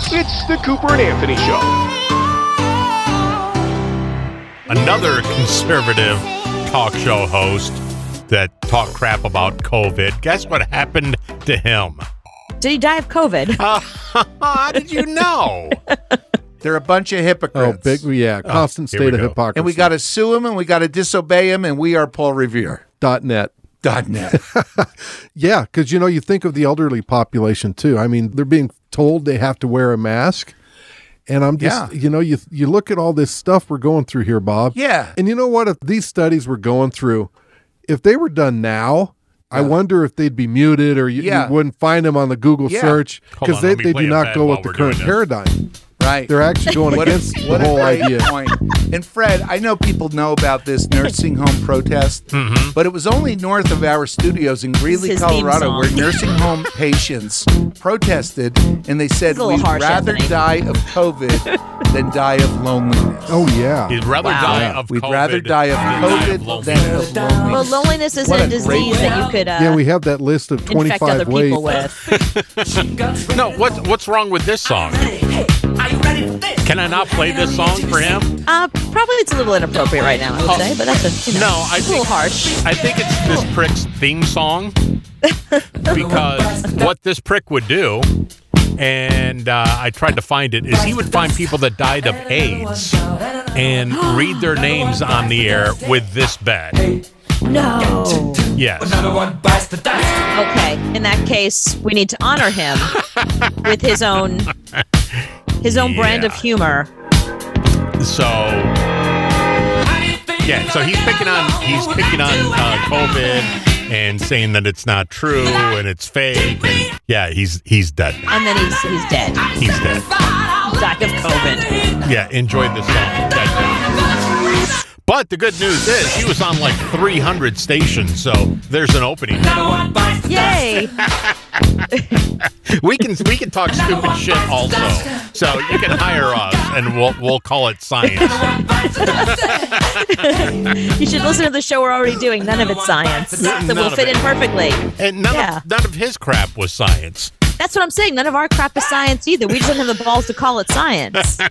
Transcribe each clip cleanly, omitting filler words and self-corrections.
It's the Cooper and Anthony Show. Another conservative talk show host that talked crap about COVID. Guess what happened to him? Did he die of COVID? How did you know? They're a bunch of hypocrites. Constant state of hypocrisy. And we got to sue him and we got to disobey him, and we are Paul Revere. .net. .net. Yeah, because, you think of the elderly population, too. I mean, they're being told they have to wear a mask. And I'm just, you look at all this stuff we're going through here, Bob. Yeah. And you know what? If these studies we're going through, if they were done now, I wonder if they'd be muted or you wouldn't find them on the Google search because they do not go with the current paradigm. Right. They're actually going against the whole idea. Point. And Fred, I know people know about this nursing home protest, but it was only north of our studios in Greeley, Colorado, where nursing home patients protested, and they said, we'd rather die of COVID than die of loneliness. Oh, yeah. We'd rather die of COVID. We'd rather die of COVID than of loneliness. Well, loneliness is a disease that you could we have that list of 25 infect other ways. people with. No, what's wrong with this song? Can I not play this song for him? Probably it's a little inappropriate right now, I would say, but that's a little harsh. I think it's this prick's theme song because what this prick would do, and I tried to find it, is he would find people that died of AIDS and read their names on the air with this bed. No. Yes. Okay. In that case, we need to honor him with his own brand of humor. So he's picking on COVID and saying that it's not true and it's fake. And he's dead. And then he's dead. He's dead. Died of COVID. Yeah, enjoyed the song. Dead. But the good news is he was on like 300 stations, so there's an opening. Yay! we can talk stupid shit also, so you can hire us and we'll call it science. You should listen to the show we're already doing. None of it's science, so we'll fit in perfectly. And none of his crap was science. That's what I'm saying. None of our crap is science either. We just don't have the balls to call it science.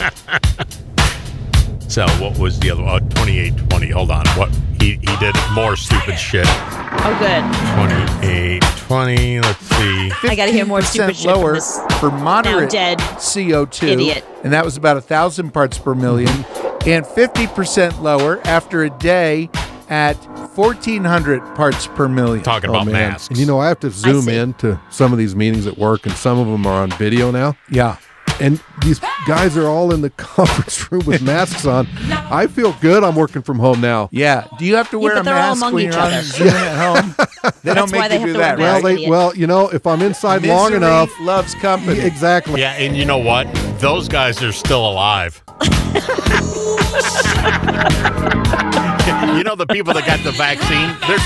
So what was the other one? 2820. Hold on. What he did more stupid shit. Oh, good. 2820. Let's see. I got to hear more stupid shit lower from this for moderate dead CO2. Idiot. And that was about 1,000 parts per million. And 50% lower after a day at 1,400 parts per million. Talking about masks. And I have to zoom in to some of these meetings at work, and some of them are on video now. Yeah. And these guys are all in the conference room with masks on. I feel good. I'm working from home now. Yeah. Do you have to wear a mask when you're on Zoom at home? They don't make you do that, right? Well, if I'm inside long enough, loves company. Exactly. Yeah, and you know what? Those guys are still alive. The people that got the vaccine, they're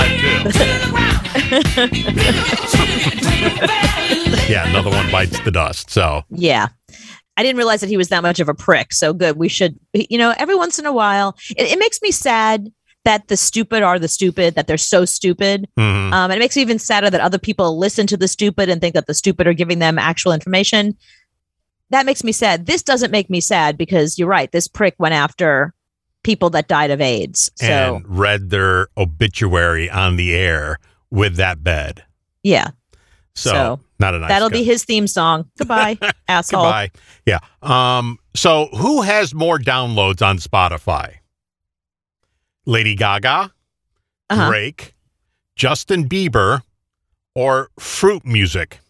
still alive too. Yeah, another one bites the dust. So yeah, I didn't realize that he was that much of a prick. So good. We should, every once in a while, it makes me sad that the stupid are the stupid, that they're so stupid. Mm-hmm. And it makes me even sadder that other people listen to the stupid and think that the stupid are giving them actual information. That makes me sad. This doesn't make me sad because you're right. This prick went after people that died of AIDS. And read their obituary on the air with that bed. Yeah. So not a nice that'll guy. Be his theme song. Goodbye, asshole. Goodbye. Yeah. So who has more downloads on Spotify? Lady Gaga, Drake, Justin Bieber, or Fruit Music?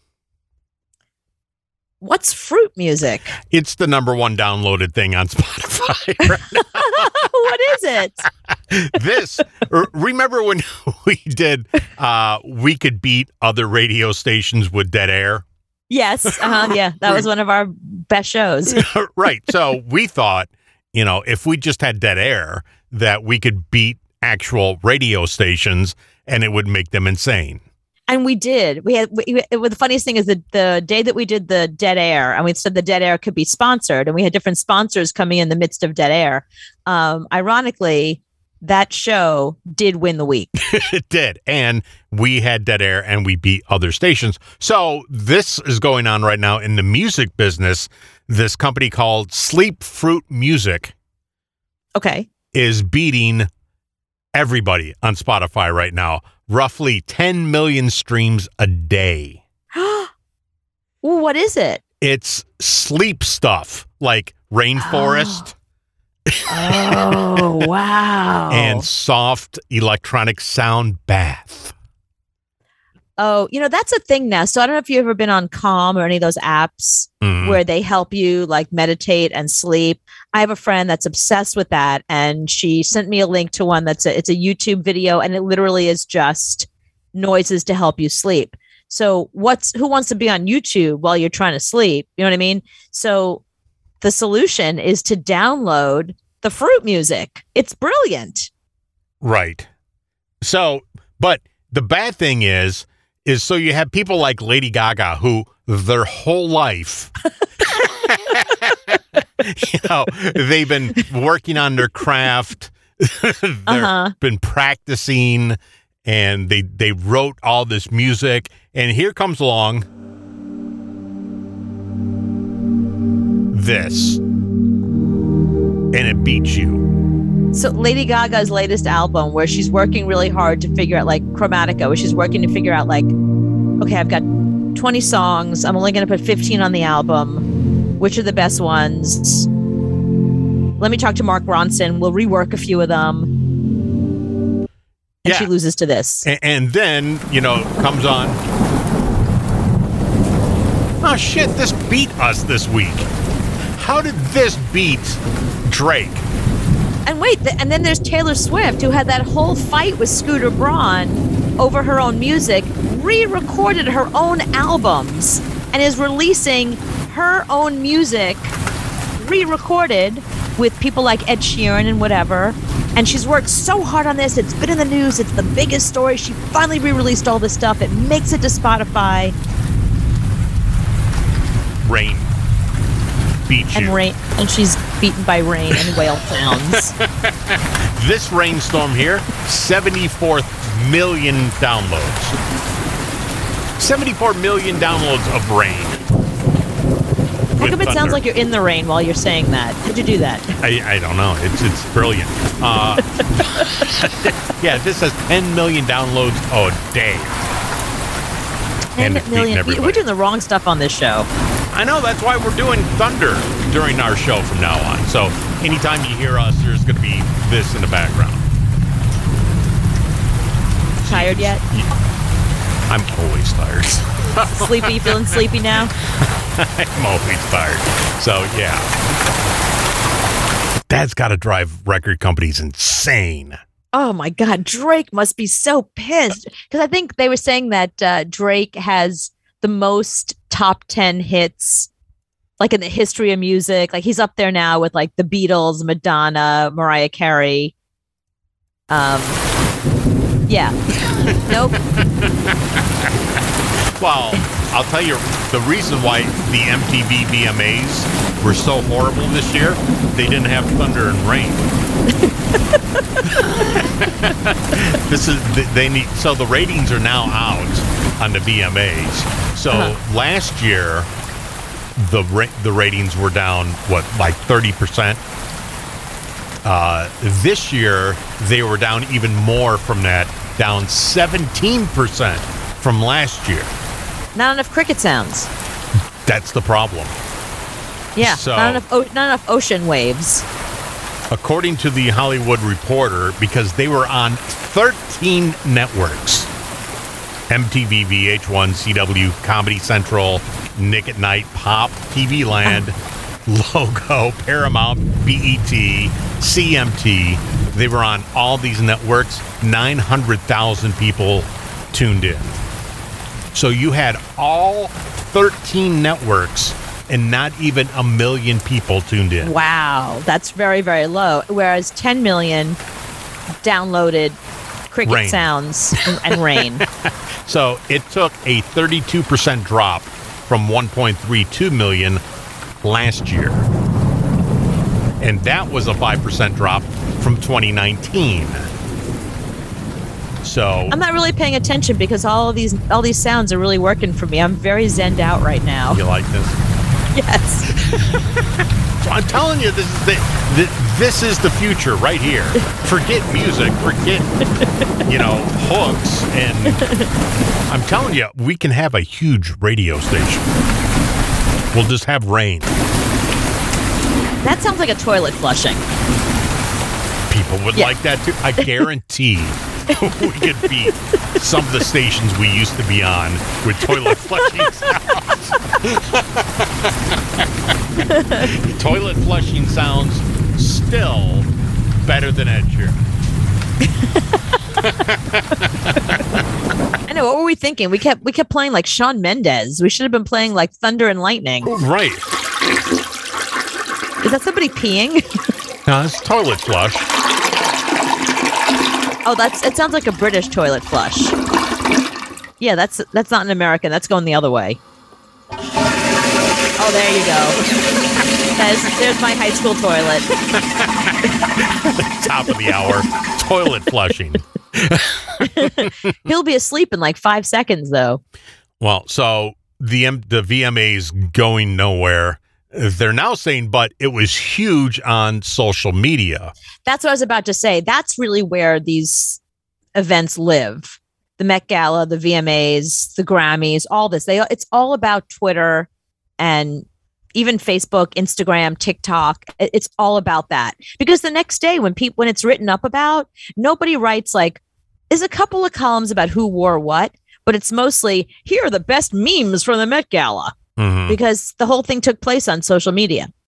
What's Fruit Music? It's the number one downloaded thing on Spotify right now. What is it? Remember when we did We Could Beat Other Radio Stations with Dead Air? Yes. Yeah, that was one of our best shows. Right. So we thought, if we just had Dead Air, that we could beat actual radio stations and it would make them insane. And we did. The funniest thing is that the day that we did the Dead Air, and we said the Dead Air could be sponsored, and we had different sponsors coming in the midst of Dead Air. Ironically, that show did win the week. It did. And we had dead air and we beat other stations. So this is going on right now in the music business. This company called Sleep Fruit Music is beating everybody on Spotify right now. Roughly 10 million streams a day. What is it? It's sleep stuff like Rainforest. Oh, wow. And soft electronic sound bath. Oh, that's a thing now. So I don't know if you've ever been on Calm or any of those apps where they help you like meditate and sleep. I have a friend that's obsessed with that. And she sent me a link to one it's a YouTube video, and it literally is just noises to help you sleep. So who wants to be on YouTube while you're trying to sleep? You know what I mean? So the solution is to download the Fruit music. It's brilliant. Right. So, but the bad thing is so you have people like Lady Gaga who their whole life, they've been working on their craft. They've been practicing, and they wrote all this music. And here comes along this, and it beats you. So Lady Gaga's latest album, where she's working really hard to figure out, like Chromatica, where she's working to figure out, like, okay, I've got 20 songs. I'm only going to put 15 on the album. Which are the best ones? Let me talk to Mark Ronson. We'll rework a few of them. And she loses to this. And then, comes on. Oh, shit, this beat us this week. How did this beat Drake? And wait, and then there's Taylor Swift, who had that whole fight with Scooter Braun over her own music, re-recorded her own albums, and is releasing her own music, re-recorded with people like Ed Sheeran and whatever. And she's worked so hard on this. It's been in the news. It's the biggest story. She finally re-released all this stuff. It makes it to Spotify. Rain. Beat you. And she's beaten by rain and whale sounds. This rainstorm here, 74 million downloads. 74 million downloads of Rain. How come it sounds like you're in the rain while you're saying that? How'd you do that? I don't know. It's brilliant. Yeah, this has 10 million downloads a day. 10 million. We're doing the wrong stuff on this show. I know. That's why we're doing Thunder during our show from now on. So anytime you hear us, there's going to be this in the background. Tired yet? I'm always tired. Sleepy? You feeling sleepy now? I'm always tired. So, yeah. That's got to drive record companies insane. Oh, my God. Drake must be so pissed. Because I think they were saying that Drake has the most top 10 hits, like in the history of music. Like he's up there now with like the Beatles, Madonna, Mariah Carey. Yeah. Nope. Well, I'll tell you the reason why the MTV VMAs were so horrible this year. They didn't have thunder and rain. So the ratings are now out on the VMAs. So last year, the ratings were down, like 30%? This year, they were down even more from that, down 17% from last year. Not enough cricket sounds. That's the problem. Yeah, so, not enough ocean waves. According to the Hollywood Reporter, because they were on 13 networks. MTV, VH1, CW, Comedy Central, Nick at Night, Pop, TV Land, Logo, Paramount, BET, CMT. They were on all these networks. 900,000 people tuned in. So you had all 13 networks and not even 1 million people tuned in. Wow, that's very, very low. Whereas 10 million downloaded cricket sounds and rain. So it took a 32% drop from 1.32 million last year. And that was a 5% drop from 2019. So I'm not really paying attention because all these sounds are really working for me. I'm very zenned out right now. You like this? Yes. So I'm telling you, this is the future right here. Forget music, forget hooks, and I'm telling you, we can have a huge radio station. We'll just have rain. That sounds like a toilet flushing. People would like that too. I guarantee we could beat some of the stations we used to be on with toilet flushing sounds. Toilet flushing sounds still better than Ed Sheeran. I know. What were we thinking? We kept playing like Shawn Mendes. We should have been playing like Thunder and Lightning. Right. Is that somebody peeing? No, it's toilet flush. Oh, it sounds like a British toilet flush. Yeah, that's not an American. That's going the other way. Oh, there you go. There's my high school toilet. Top of the hour, toilet flushing. He'll be asleep in like 5 seconds, though. Well, so the VMA's going nowhere. They're now saying, but it was huge on social media. That's what I was about to say. That's really where these events live. The Met Gala, the VMAs, the Grammys, all this. It's all about Twitter and even Facebook, Instagram, TikTok. It's all about that. Because the next day when it's written up about, nobody writes like, is a couple of columns about who wore what, but it's mostly, here are the best memes from the Met Gala. Mm-hmm. Because the whole thing took place on social media.